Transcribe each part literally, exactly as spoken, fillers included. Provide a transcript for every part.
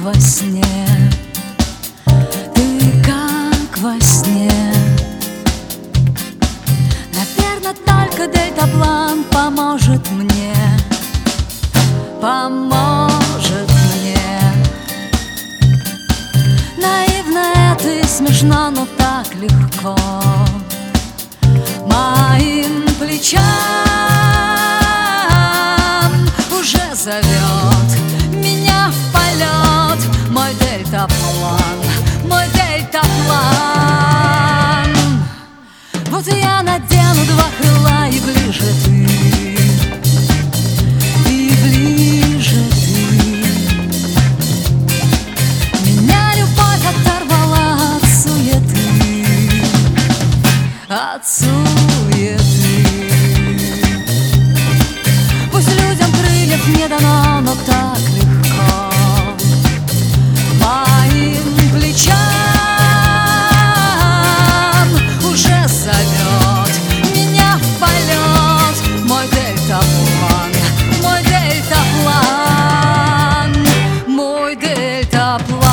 во сне, ты как во сне. Наверно, только дельтаплан поможет мне, поможет мне. Наивно это и смешно, но так легко. Моим плечам уже зовет меня в полет мой дельтаплан, мой дельтаплан. Вот я надену два крыла, и ближе ты, и ближе ты. Меня любовь оторвала от суеты, от суеты. Пусть людям крыльев не дано, но так легко. Моим плечам уже зовет меня в полет мой дельтаплан, мой дельтаплан, мой дельтаплан.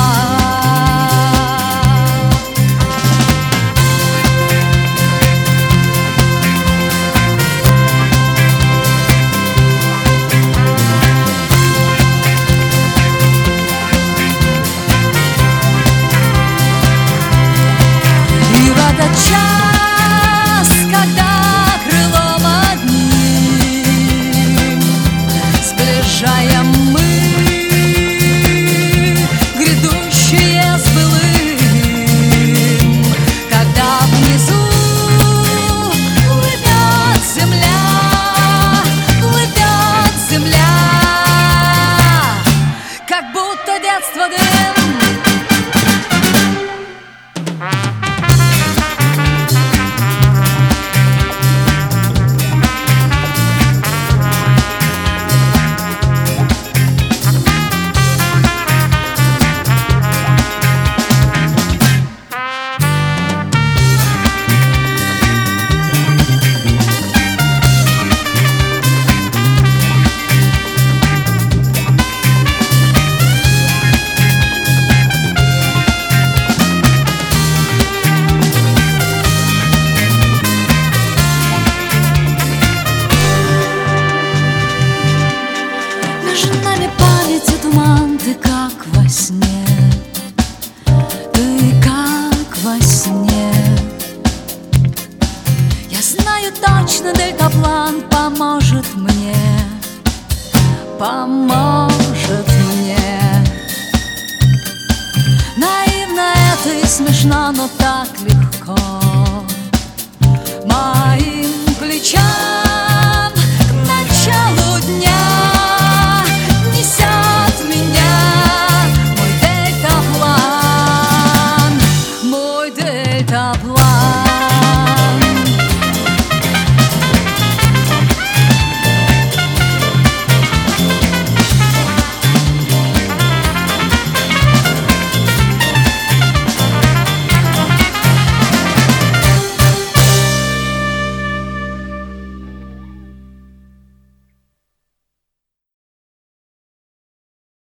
Час, когда крылом одним сближаем мы грядущее с былым, когда внизу плывет земля, плывет земля, как будто детство дым. Ты как во сне, ты как во сне. Я знаю точно, дельтаплан поможет мне, поможет мне. Наивно это и смешно, но так легко. Моим плечам